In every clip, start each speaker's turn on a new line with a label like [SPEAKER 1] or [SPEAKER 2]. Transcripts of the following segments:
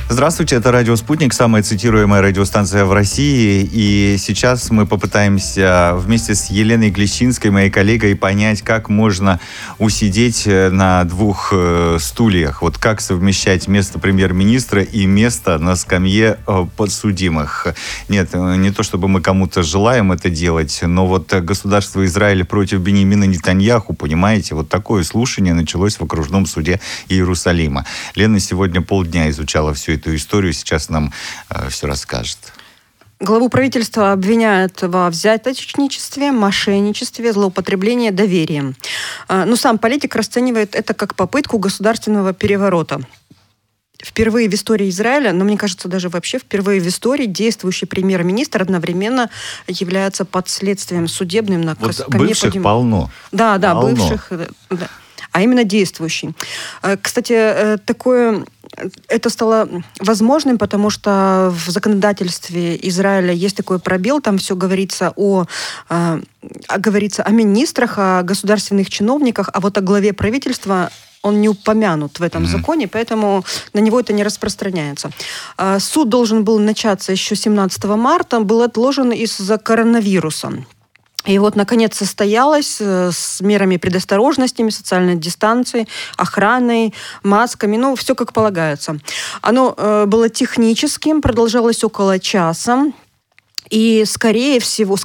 [SPEAKER 1] Здравствуйте, это радио «Спутник», самая цитируемая радиостанция в России. И сейчас мы попытаемся вместе с Еленой Глещинской, моей коллегой, понять, как можно усидеть на двух стульях. Вот как совмещать место премьер-министра и место на скамье подсудимых. Нет, не то чтобы мы кому-то желаем это делать, но вот государство Израиль против Биньямина Нетаньяху, понимаете, вот такое слушание началось в окружном суде Иерусалима. Лена сегодня полдня изучала всю эту историю, сейчас нам все расскажет.
[SPEAKER 2] Главу правительства обвиняют во взяточничестве, мошенничестве, злоупотреблении доверием. Но сам политик расценивает это как попытку государственного переворота. Впервые в истории Израиля, но мне кажется, даже вообще впервые в истории действующий премьер-министр одновременно является под следствием судебным на
[SPEAKER 1] вот
[SPEAKER 2] скамье
[SPEAKER 1] бывших
[SPEAKER 2] подъема.
[SPEAKER 1] полно.
[SPEAKER 2] Да,
[SPEAKER 1] полно.
[SPEAKER 2] Бывших, да. А именно действующий. Кстати, это стало возможным, потому что в законодательстве Израиля есть такой пробел, там все говорится о министрах, о государственных чиновниках, а вот о главе правительства он не упомянут в этом законе, поэтому на него это не распространяется. Суд должен был начаться еще 17 марта, был отложен из-за коронавируса. И вот, наконец, состоялось с мерами предосторожности, социальной дистанции, охраной, масками, все как полагается. Оно было техническим, продолжалось около часа. И, скорее всего,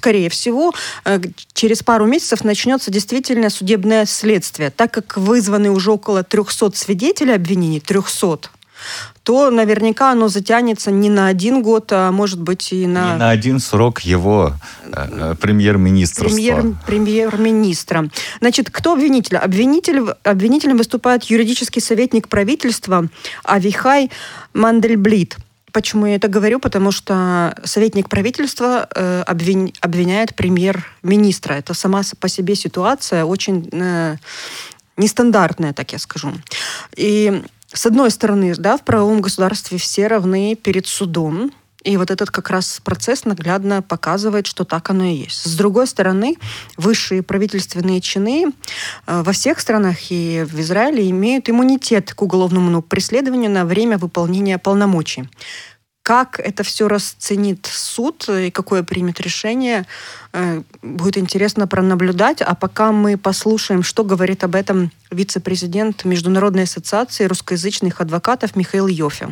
[SPEAKER 2] через пару месяцев начнется действительно судебное следствие. Так как вызваны уже около 300 свидетелей обвинений, 300, то наверняка оно затянется не на 1 год, а может быть и на...
[SPEAKER 1] Не на один срок его премьер-министрства.
[SPEAKER 2] Премьер-министра. Значит, кто обвинитель? Обвинителем выступает юридический советник правительства Авихай Мандельблит. Почему я это говорю? Потому что советник правительства обвиняет премьер-министра. Это сама по себе ситуация очень нестандартная, так я скажу. И с одной стороны, в правовом государстве все равны перед судом. И вот этот как раз процесс наглядно показывает, что так оно и есть. С другой стороны, высшие правительственные чины во всех странах и в Израиле имеют иммунитет к уголовному преследованию на время выполнения полномочий. Как это все расценит суд и какое примет решение, будет интересно пронаблюдать. А пока мы послушаем, что говорит об этом вице-президент Международной ассоциации русскоязычных адвокатов Михаил Йофе.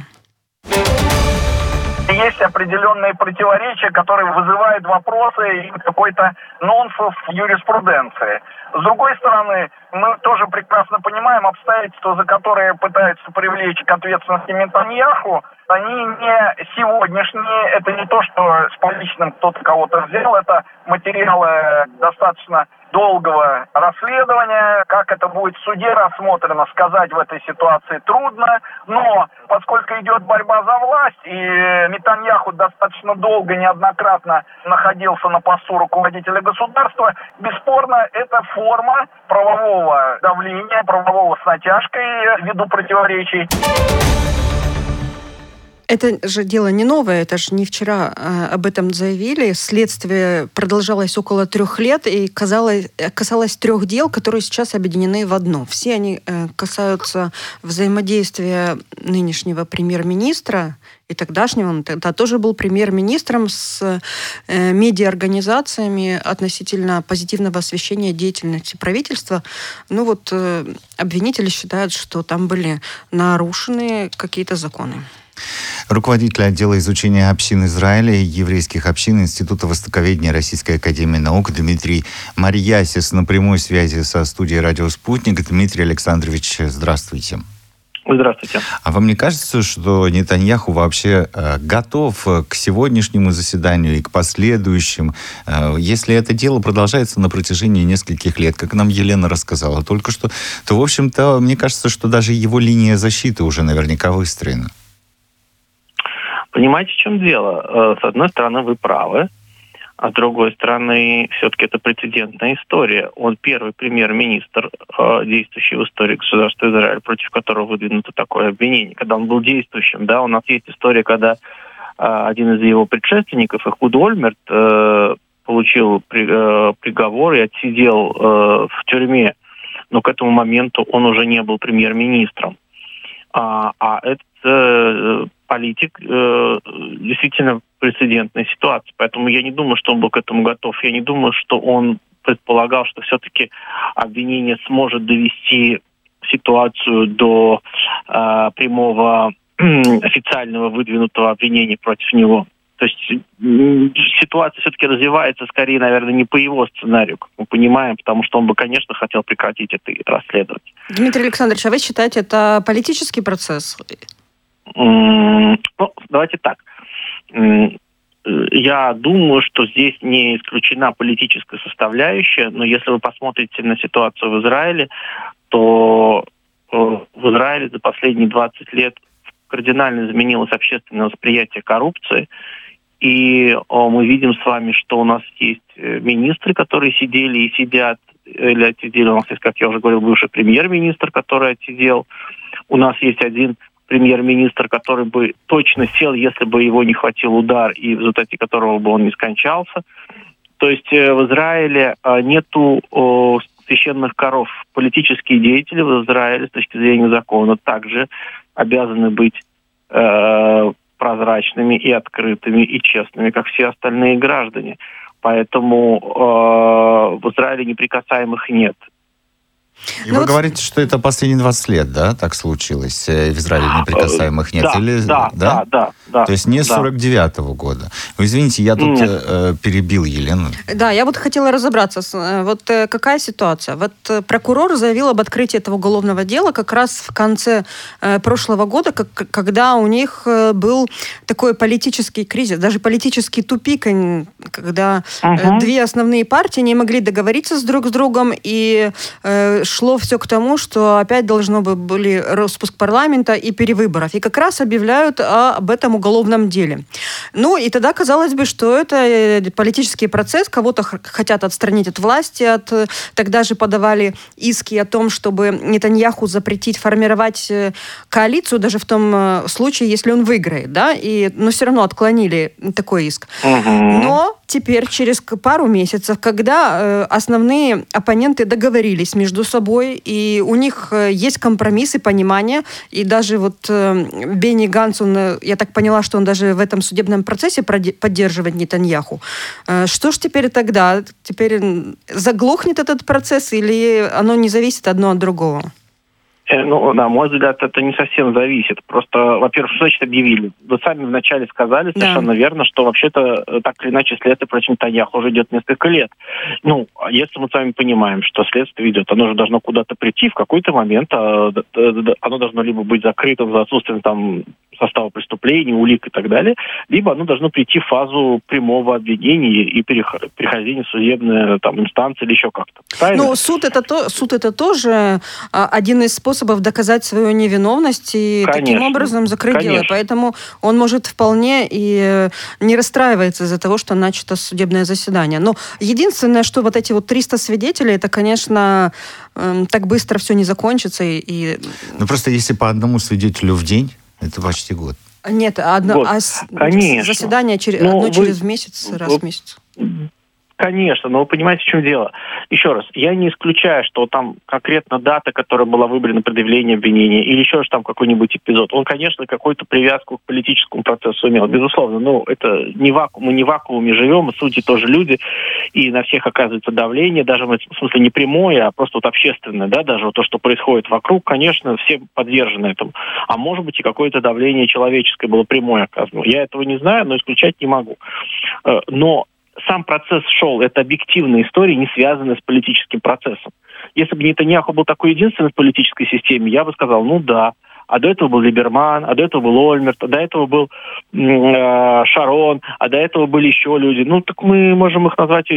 [SPEAKER 3] Есть определенные противоречия, которые вызывают вопросы и какой-то нонсенс в юриспруденции. С другой стороны, мы тоже прекрасно понимаем обстоятельства, за которые пытаются привлечь к ответственности Нетаньяху. Они не сегодняшние, это не то, что с поличным кто-то кого-то взял, это материалы достаточно долгого расследования. Как это будет в суде рассмотрено, сказать в этой ситуации трудно. Но поскольку идет борьба за власть, и Нетаньяху достаточно долго, неоднократно находился на посту руководителя государства, бесспорно, это форма правового давления, правового с натяжкой ввиду противоречий.
[SPEAKER 2] Это же дело не новое, это же не вчера об этом заявили. Следствие продолжалось около 3 лет и касалось 3 дел, которые сейчас объединены в одно. Все они касаются взаимодействия нынешнего премьер-министра и тогдашнего, он тогда тоже был премьер-министром, с медиаорганизациями относительно позитивного освещения деятельности правительства. Обвинители считают, что там были нарушены какие-то законы.
[SPEAKER 1] Руководитель отдела изучения общин Израиля и еврейских общин Института востоковедения Российской академии наук Дмитрий Марьясис на прямой связи со студией «Радио Спутник». Дмитрий Александрович, здравствуйте.
[SPEAKER 4] Здравствуйте.
[SPEAKER 1] А вам не кажется, что Нетаньяху вообще готов к сегодняшнему заседанию и к последующим, если это дело продолжается на протяжении нескольких лет, как нам Елена рассказала только что, то, в общем-то, мне кажется, что даже его линия защиты уже наверняка выстроена.
[SPEAKER 4] Понимаете, в чем дело? С одной стороны, вы правы, а с другой стороны, все-таки это прецедентная история. Он первый премьер-министр, действующий в истории государства Израиль, против которого выдвинуто такое обвинение, когда он был действующим. Да, у нас есть история, когда один из его предшественников, Эхуд Ольмерт, получил приговор и отсидел в тюрьме, но к этому моменту он уже не был премьер-министром. А этот политик, действительно прецедентная ситуация. Поэтому я не думаю, что он был к этому готов. Я не думаю, что он предполагал, что все-таки обвинение сможет довести ситуацию до прямого официального выдвинутого обвинения против него. То есть ситуация все-таки развивается скорее, наверное, не по его сценарию, как мы понимаем, потому что он бы, конечно, хотел прекратить это расследование.
[SPEAKER 2] Дмитрий Александрович, а вы считаете, это политический процесс?
[SPEAKER 4] Ну, давайте так. Я думаю, что здесь не исключена политическая составляющая, но если вы посмотрите на ситуацию в Израиле, то в Израиле за последние 20 лет кардинально изменилось общественное восприятие коррупции. И мы видим с вами, что у нас есть министры, которые сидели и сидят, или отсидели. У нас есть, как я уже говорил, бывший премьер-министр, который отсидел. У нас есть один премьер-министр, который бы точно сел, если бы его не хватил удар, и в результате которого бы он не скончался. То есть в Израиле нету священных коров. Политические деятели в Израиле с точки зрения закона также обязаны быть прозрачными и открытыми и честными, как все остальные граждане. Поэтому в Израиле неприкасаемых нет.
[SPEAKER 1] И вы говорите, что это последние 20 лет, да, так случилось? В Израиле неприкасаемых нет?
[SPEAKER 4] Да.
[SPEAKER 1] То есть не 49-го года. Вы извините, я тут перебил Елену.
[SPEAKER 2] Да, я вот хотела разобраться. Вот какая ситуация? Вот прокурор заявил об открытии этого уголовного дела как раз в конце прошлого года, когда у них был такой политический кризис, даже политический тупик, когда две основные партии не могли договориться друг с другом, и шло все к тому, что опять должно были распуск парламента и перевыборов. И как раз объявляют об этом уголовном деле. Ну, и тогда казалось бы, что это политический процесс, кого-то хотят отстранить от власти, тогда же подавали иски о том, чтобы Нетаньяху запретить формировать коалицию, даже в том случае, если он выиграет, да, но все равно отклонили такой иск. Но теперь, через пару месяцев, когда основные оппоненты договорились между собой, и у них есть компромисс и понимание, и даже вот Бенни Ганц, я так поняла, что он даже в этом судебном процессе поддерживает Нетаньяху. Что ж теперь тогда? Теперь заглохнет этот процесс, или оно не зависит одно от другого?
[SPEAKER 4] Ну, на мой взгляд, это не совсем зависит. Просто, во-первых, что значит объявили? Вы сами вначале сказали совершенно верно, что вообще-то так или иначе следствие против Нетаньяху уже идет несколько лет. Ну, если мы с вами понимаем, что следствие идет, оно же должно куда-то прийти в какой-то момент, оно должно либо быть закрытым за отсутствием там состава преступлений, улик и так далее, либо оно должно прийти в фазу прямого обвинения и перехождения в судебные там инстанции или еще как-то. Правильно?
[SPEAKER 2] Ну, суд это тоже один из способов доказать свою невиновность и таким образом закрыть дело. Поэтому он может вполне и не расстраиваться из-за того, что начато судебное заседание. Но единственное, что вот эти вот 300 свидетелей, это, конечно, так быстро все не закончится.
[SPEAKER 1] Ну, просто если по одному свидетелю в день, это почти год.
[SPEAKER 2] Нет, заседание через месяц, раз в месяц.
[SPEAKER 4] Конечно, но вы понимаете, в чем дело. Еще раз, я не исключаю, что там конкретно дата, которая была выбрана предъявление обвинения, или еще там какой-нибудь эпизод, он, конечно, какую-то привязку к политическому процессу имел. Безусловно, это не вакуум, мы не в вакууме живем, и судьи тоже люди, и на всех оказывается давление, даже в смысле не прямое, а просто вот общественное, да, даже вот то, что происходит вокруг, конечно, все подвержены этому. А может быть и какое-то давление человеческое было прямое оказано. Я этого не знаю, но исключать не могу. Но сам процесс шел, это объективная история, не связанная с политическим процессом. Если бы Нетаньяху был такой единственный в политической системе, я бы сказал, да. А до этого был Либерман, а до этого был Ольмерт, а до этого был Шарон, а до этого были еще люди. Так мы можем их назвать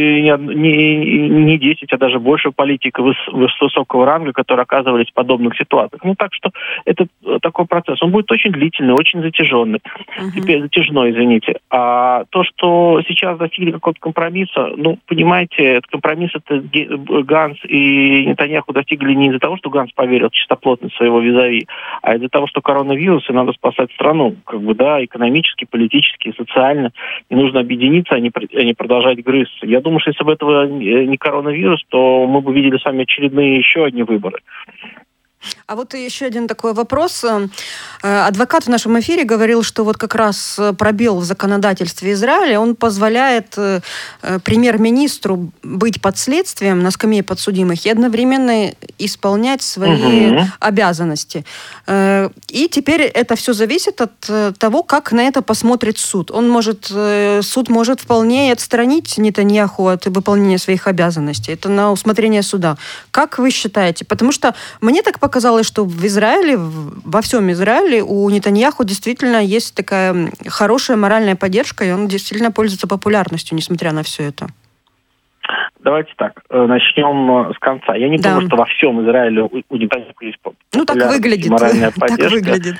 [SPEAKER 4] не 10, а даже больше политиков высокого ранга, которые оказывались в подобных ситуациях. Так что это такой процесс. Он будет очень длительный, очень затяжной. Затяжной, извините. А то, что сейчас достигли какого-то компромисса, понимаете, этот компромисс это Ганц и Нетаньяху достигли не из-за того, что Ганц поверил в чистоплотность своего визави, а из-за того, что коронавирус, и надо спасать страну, экономически, политически, социально. И нужно объединиться, а не продолжать грызться. Я думаю, что если бы этого не коронавирус, то мы бы видели с вами очередные еще одни выборы.
[SPEAKER 2] А вот еще один такой вопрос. Адвокат в нашем эфире говорил, что вот как раз пробел в законодательстве Израиля, он позволяет премьер-министру быть под следствием на скамье подсудимых и одновременно исполнять свои обязанности. И теперь это все зависит от того, как на это посмотрит суд. Суд может вполне отстранить Нетаньяху от выполнения своих обязанностей. Это на усмотрение суда. Как вы считаете? Потому что мне так показалось, что в Израиле, во всем Израиле у Нетаньяху действительно есть такая хорошая моральная поддержка, и он действительно пользуется популярностью, несмотря на все это.
[SPEAKER 4] Давайте так, начнем с конца. Я не думаю, что во всем Израиле у Нетаньяху есть популярность, моральная поддержка.
[SPEAKER 2] Так выглядит.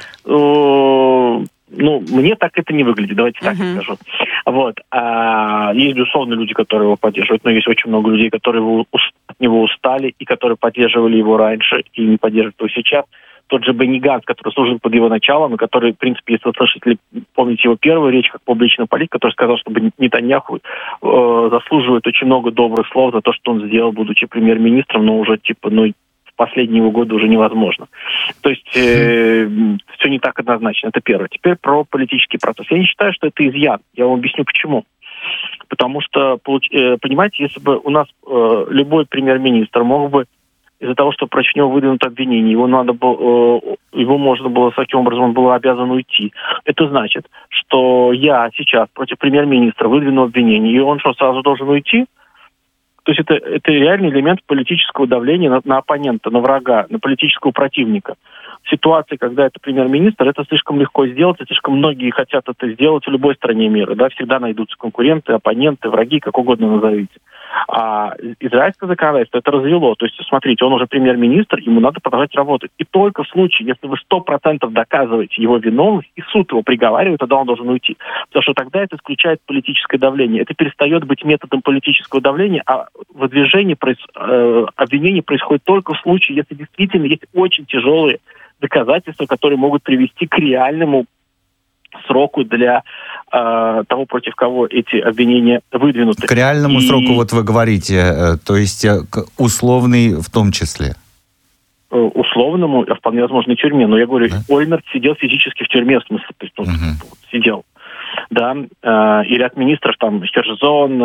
[SPEAKER 4] Мне так это не выглядит, давайте так скажу. Вот. Есть, безусловно, люди, которые его поддерживают, но есть очень много людей, которые от него устали и которые поддерживали его раньше и не поддерживают его сейчас. Тот же Бенни Ганц, который служил под его началом, и который, в принципе, если вы слышите, помните его первую речь как публичный политик, который сказал, что Нетаньяху заслуживает очень много добрых слов за то, что он сделал, будучи премьер-министром, но уже в последние его годы уже невозможно. То есть все не так однозначно. Это первое. Теперь про политический процесс. Я не считаю, что это изъян. Я вам объясню, почему. Потому что, понимаете, если бы у нас любой премьер-министр мог бы из-за того, что против него выдвинуто обвинение, его можно было, таким образом, он был обязан уйти. Это значит, что я сейчас против премьер-министра выдвину обвинение, и он что, сразу должен уйти? То есть это реальный элемент политического давления на оппонента, на врага, на политического противника. В ситуации, когда это премьер-министр, это слишком легко сделать, и слишком многие хотят это сделать в любой стране мира. Да? Всегда найдутся конкуренты, оппоненты, враги, как угодно назовите. А израильское законодательство это развело. То есть, смотрите, он уже премьер-министр, ему надо продолжать работать. И только в случае, если вы 100% доказываете его виновность, и суд его приговаривает, тогда он должен уйти. Потому что тогда это исключает политическое давление. Это перестает быть методом политического давления, а выдвижение обвинений происходит только в случае, если действительно есть очень тяжелые доказательства, которые могут привести к реальному сроку для того, против кого эти обвинения выдвинуты.
[SPEAKER 1] К реальному сроку, вот вы говорите, то есть условный в том числе?
[SPEAKER 4] Условному, вполне возможно, и тюрьме. Но я говорю, Ольмерт сидел физически в тюрьме, в смысле, сидел. Да, и ряд министров, там, Херзон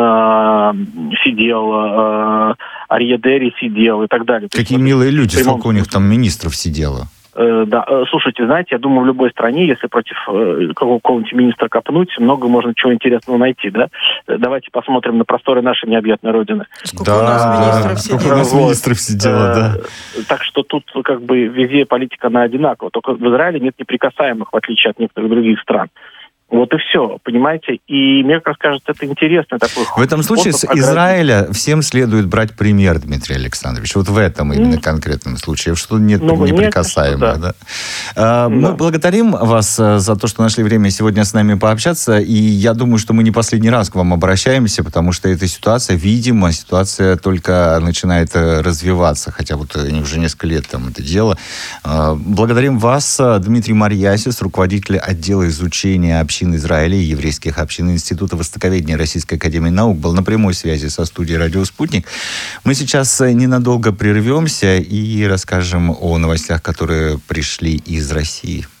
[SPEAKER 4] сидел, Арье Дери сидел и так далее.
[SPEAKER 1] Какие милые люди, сколько у них там министров сидело?
[SPEAKER 4] Да, слушайте, знаете, я думаю, в любой стране, если против какого-нибудь министра копнуть, много можно чего интересного найти, да? Давайте посмотрим на просторы нашей необъятной Родины.
[SPEAKER 2] Сколько у нас
[SPEAKER 1] министров сидело, да.
[SPEAKER 4] Так что тут как бы везде политика, она одинакова. Только в Израиле нет неприкасаемых, в отличие от некоторых других стран. Вот и все, понимаете? И мне, как кажется, это интересно. Такой
[SPEAKER 1] в этом случае с Израиля всем следует брать пример, Дмитрий Александрович. Вот в этом именно конкретном случае, что нет неприкасаемого.
[SPEAKER 4] Да.
[SPEAKER 1] Да. Мы благодарим вас за то, что нашли время сегодня с нами пообщаться. И я думаю, что мы не последний раз к вам обращаемся, потому что эта ситуация, видимо, только начинает развиваться. Хотя вот уже несколько лет там это дело. Благодарим вас, Дмитрий Марьясис, руководитель отдела изучения общин Израиля и еврейских общин Института востоковедения Российской академии наук, был на прямой связи со студией «Радио Спутник». Мы сейчас ненадолго прервемся и расскажем о новостях, которые пришли из России.